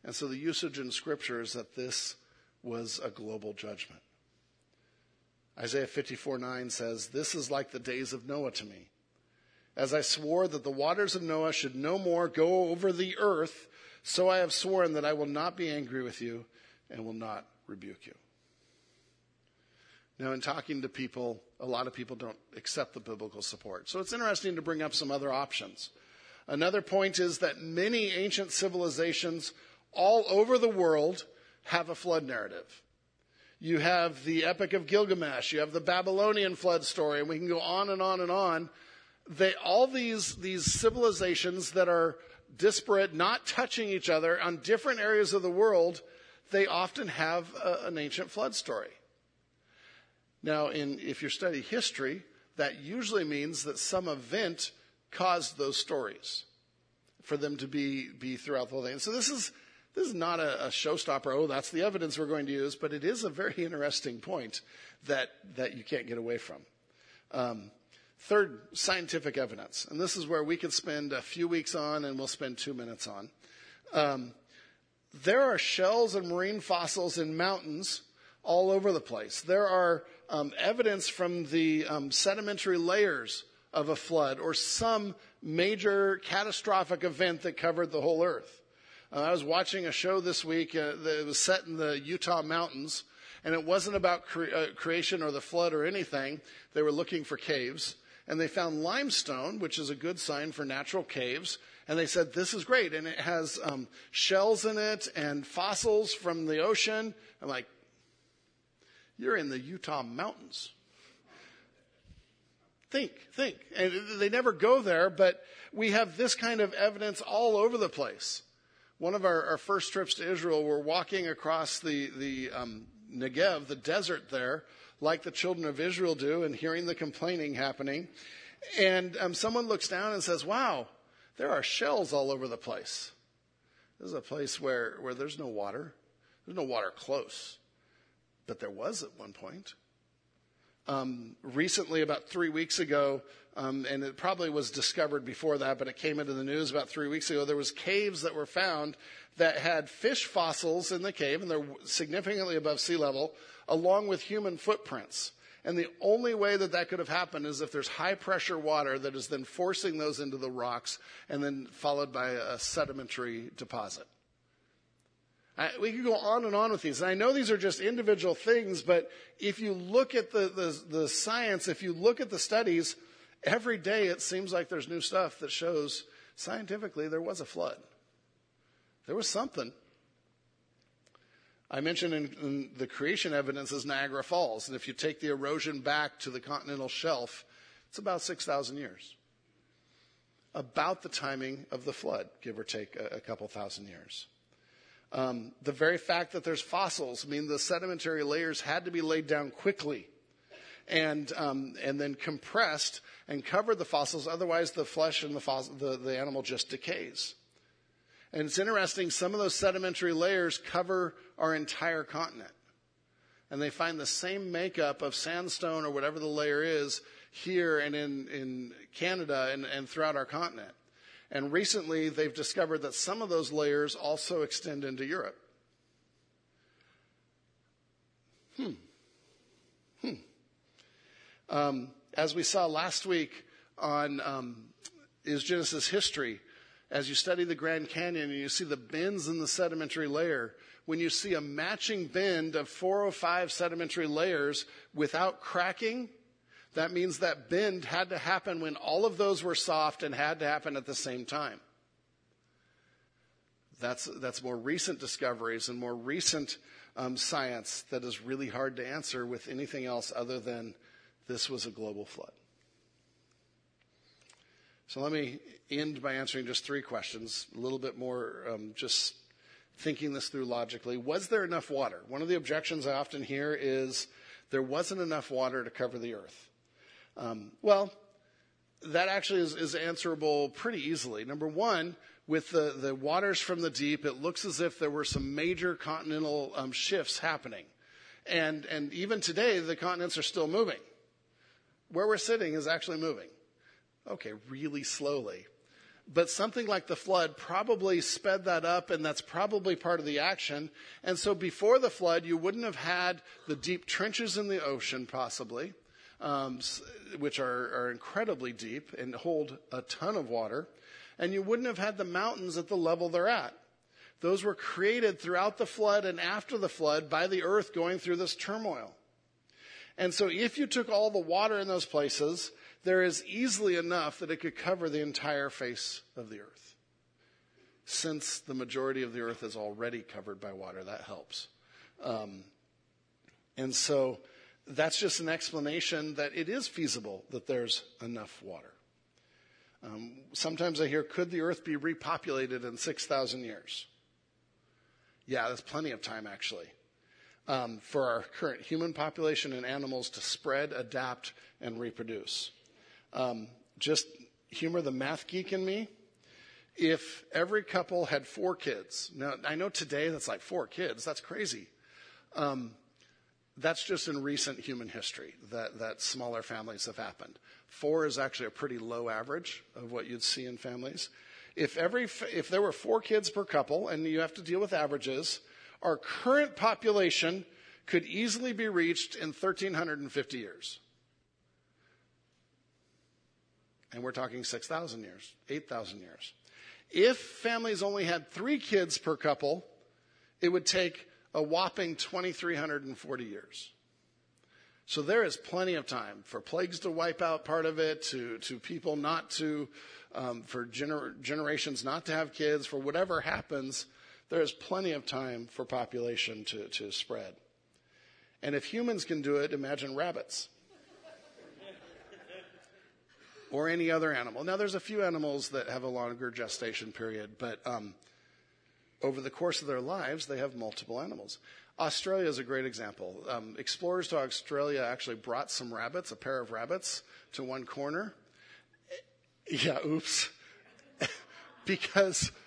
And so the usage in Scripture is that this was a global judgment. Isaiah fifty-four nine says, "This is like the days of Noah to me. As I swore that the waters of Noah should no more go over the earth, so I have sworn that I will not be angry with you and will not rebuke you." Now, in talking to people, a lot of people don't accept the biblical support. So it's interesting to bring up some other options. Another point is that many ancient civilizations all over the world have a flood narrative. You have the Epic of Gilgamesh, you have the Babylonian flood story, and we can go on and on and on. They, all these, these civilizations that are disparate, not touching each other on different areas of the world, they often have a, an ancient flood story. Now, in, if you study history, that usually means that some event caused those stories for them to be, be throughout the whole thing. And so this is, this is not a, a showstopper. Oh, that's the evidence we're going to use. But it is a very interesting point that, that you can't get away from. Um, third, scientific evidence. And this is where we could spend a few weeks on, and we'll spend two minutes on. Um, there are shells and marine fossils in mountains all over the place. There are um, evidence from the um, sedimentary layers of a flood or some major catastrophic event that covered the whole earth. Uh, I was watching a show this week uh, that was set in the Utah mountains, and it wasn't about cre- uh, creation or the flood or anything. They were looking for caves, and they found limestone, which is a good sign for natural caves. And they said, this is great, and it has um, shells in it and fossils from the ocean. I'm like, you're in the Utah mountains. Think, think. And they never go there, but we have this kind of evidence all over the place. One of our, our first trips to Israel, we're walking across the, the um, Negev, the desert there, like the children of Israel do, and hearing the complaining happening. And um, someone looks down and says, wow, there are shells all over the place. This is a place where, where there's no water. There's no water close. But there was at one point. Um, recently, about three weeks ago, um, and it probably was discovered before that, but it came into the news about three weeks ago, there was caves that were found that had fish fossils in the cave, and they're significantly above sea level, along with human footprints. And the only way that that could have happened is if there's high-pressure water that is then forcing those into the rocks, and then followed by a sedimentary deposit. I, we could go on and on with these. And I know these are just individual things, but if you look at the, the, the science, if you look at the studies, every day it seems like there's new stuff that shows scientifically there was a flood. There was something. I mentioned in, in the creation evidence is Niagara Falls. And if you take the erosion back to the continental shelf, it's about six thousand years. About the timing of the flood, give or take a, a couple thousand years. Um, the very fact that there's fossils, I mean, the sedimentary layers had to be laid down quickly and um, and then compressed and covered the fossils. Otherwise, the flesh and the, fossil, the the animal just decays. And it's interesting, some of those sedimentary layers cover our entire continent. And they find the same makeup of sandstone or whatever the layer is here and in, in Canada and, and throughout our continent. And recently, they've discovered that some of those layers also extend into Europe. Hmm. Hmm. Um, as we saw last week on um, Is Genesis History, as you study the Grand Canyon and you see the bends in the sedimentary layer, when you see a matching bend of four or five sedimentary layers without cracking, that means that bend had to happen when all of those were soft and had to happen at the same time. That's, that's more recent discoveries and more recent um, science that is really hard to answer with anything else other than this was a global flood. So let me end by answering just three questions, a little bit more um, just thinking this through logically. Was there enough water? One of the objections I often hear is there wasn't enough water to cover the earth. Um, well, that actually is, is answerable pretty easily. Number one, with the, the waters from the deep, it looks as if there were some major continental um, shifts happening. And, and even today, the continents are still moving. Where we're sitting is actually moving. Okay, really slowly. But something like the flood probably sped that up, and that's probably part of the action. And so before the flood, you wouldn't have had the deep trenches in the ocean, possibly, um, which are, are incredibly deep and hold a ton of water. And you wouldn't have had the mountains at the level they're at. Those were created throughout the flood and after the flood by the earth going through this turmoil. And so if you took all the water in those places, there is easily enough that it could cover the entire face of the earth. Since the majority of the earth is already covered by water, that helps. Um, and so that's just an explanation that it is feasible that there's enough water. Um, sometimes I hear, could the earth be repopulated in six thousand years? Yeah, that's plenty of time, actually, um, for our current human population and animals to spread, adapt, and reproduce. Um, just humor the math geek in me. If every couple had four kids, now I know today that's like four kids, that's crazy. Um, that's just in recent human history that, that smaller families have happened. Four is actually a pretty low average of what you'd see in families. If every if there were four kids per couple, and you have to deal with averages, our current population could easily be reached in one thousand three hundred fifty years. And we're talking six thousand years, eight thousand years. If families only had three kids per couple, it would take a whopping two thousand three hundred forty years. So there is plenty of time for plagues to wipe out part of it, to, to people not to, um, for gener- generations not to have kids, for whatever happens, there is plenty of time for population to, to spread. And if humans can do it, imagine rabbits. Or any other animal. Now, there's a few animals that have a longer gestation period, but um, over the course of their lives, they have multiple animals. Australia is a great example. Um, explorers to Australia actually brought some rabbits, a pair of rabbits, to one corner. Yeah, oops. Because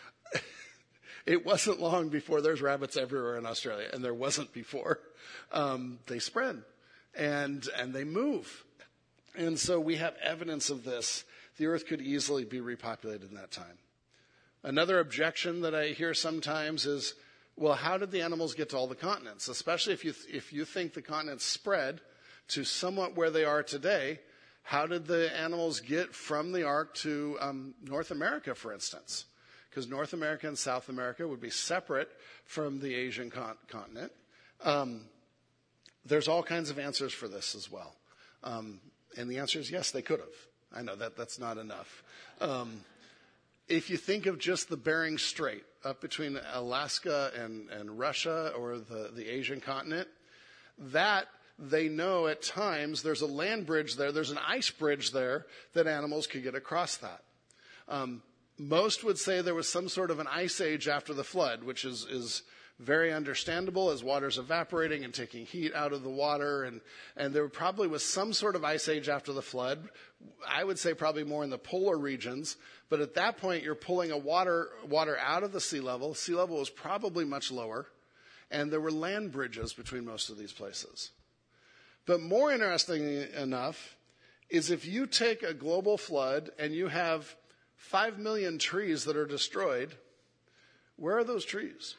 it wasn't long before there's rabbits everywhere in Australia, and there wasn't before. Um, they spread, and and they move. And so we have evidence of this. The earth could easily be repopulated in that time. Another objection that I hear sometimes is, well, how did the animals get to all the continents? Especially if you if you think the continents spread to somewhat where they are today, how did the animals get from the ark to um, North America, for instance? Because North America and South America would be separate from the Asian con- continent. Um, there's all kinds of answers for this as well. Um, and the answer is yes, they could have. I know that that's not enough. Um, if you think of just the Bering Strait up between Alaska and, and Russia or the, the Asian continent, that they know at times there's a land bridge there, there's an ice bridge there that animals could get across that. Um, most would say there was some sort of an ice age after the flood, which is, is very understandable as water's evaporating and taking heat out of the water. And, and there probably was some sort of ice age after the flood. I would say probably more in the polar regions. But at that point, you're pulling a water, water out of the sea level. Sea level was probably much lower. And there were land bridges between most of these places. But more interesting enough is if you take a global flood and you have five million trees that are destroyed, where are those trees?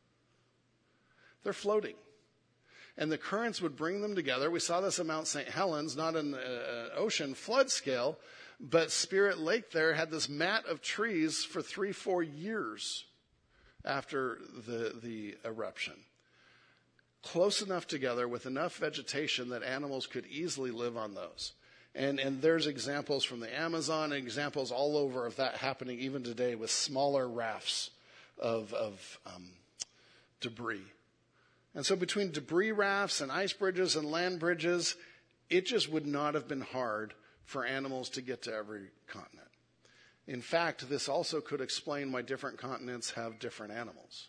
They're floating. And the currents would bring them together. We saw this at Mount Saint Helens, not in the uh, ocean flood scale, but Spirit Lake there had this mat of trees for three, four years after the, the eruption. Close enough together with enough vegetation that animals could easily live on those. And, and there's examples from the Amazon and examples all over of that happening even today with smaller rafts of, of um, debris. And so between debris rafts and ice bridges and land bridges, it just would not have been hard for animals to get to every continent. In fact, this also could explain why different continents have different animals.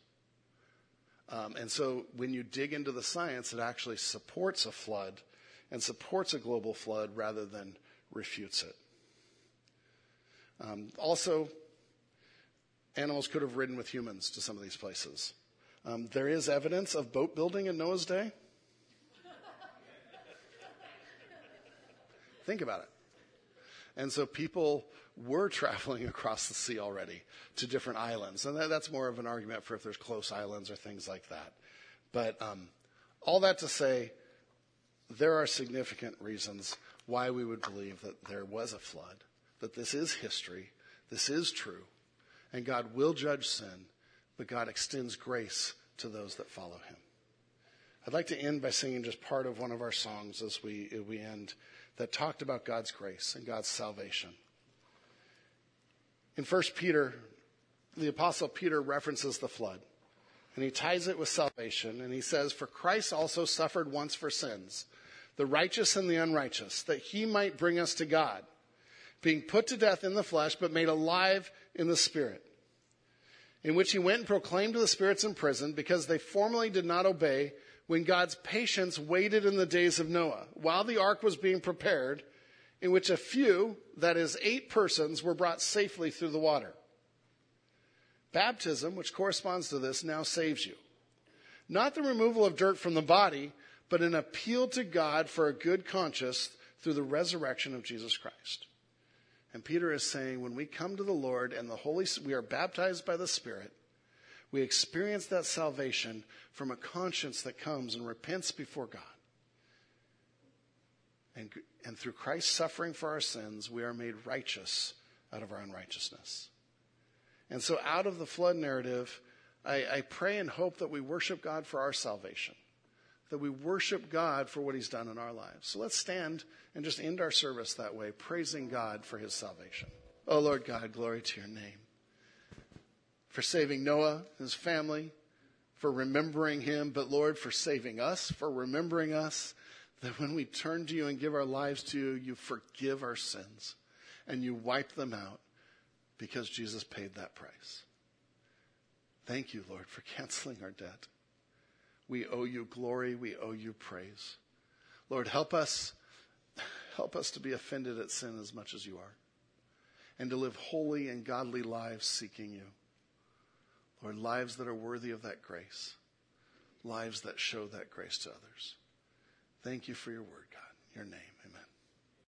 Um, and so when you dig into the science, it actually supports a flood and supports a global flood rather than refutes it. Um, also, animals could have ridden with humans to some of these places. Um, there is evidence of boat building in Noah's day. Think about it. And so people were traveling across the sea already to different islands. And that, that's more of an argument for if there's close islands or things like that. But um, all that to say, there are significant reasons why we would believe that there was a flood, that this is history, this is true, and God will judge sin, but God extends grace to those that follow him. I'd like to end by singing just part of one of our songs as we, as we end that talked about God's grace and God's salvation. In First Peter, the Apostle Peter references the flood, and he ties it with salvation, and he says, "For Christ also suffered once for sins, the righteous and the unrighteous, that he might bring us to God, being put to death in the flesh, but made alive in the Spirit, in which he went and proclaimed to the spirits in prison, because they formerly did not obey, when God's patience waited in the days of Noah, while the ark was being prepared, in which a few, that is, eight persons, were brought safely through the water. Baptism, which corresponds to this, now saves you. Not the removal of dirt from the body, but an appeal to God for a good conscience through the resurrection of Jesus Christ." And Peter is saying, when we come to the Lord and the Holy, we are baptized by the Spirit, we experience that salvation from a conscience that comes and repents before God. And, and through Christ's suffering for our sins, we are made righteous out of our unrighteousness. And so out of the flood narrative, I, I pray and hope that we worship God for our salvation, that we worship God for what he's done in our lives. So let's stand and just end our service that way, praising God for his salvation. Oh, Lord God, glory to your name. For saving Noah, his family, for remembering him, but Lord, for saving us, for remembering us, that when we turn to you and give our lives to you, you forgive our sins and you wipe them out because Jesus paid that price. Thank you, Lord, for canceling our debt. We owe you glory. We owe you praise. Lord, help us, help us to be offended at sin as much as you are, and to live holy and godly lives seeking you. Lord, lives that are worthy of that grace, lives that show that grace to others. Thank you for your word, God. In your name, amen.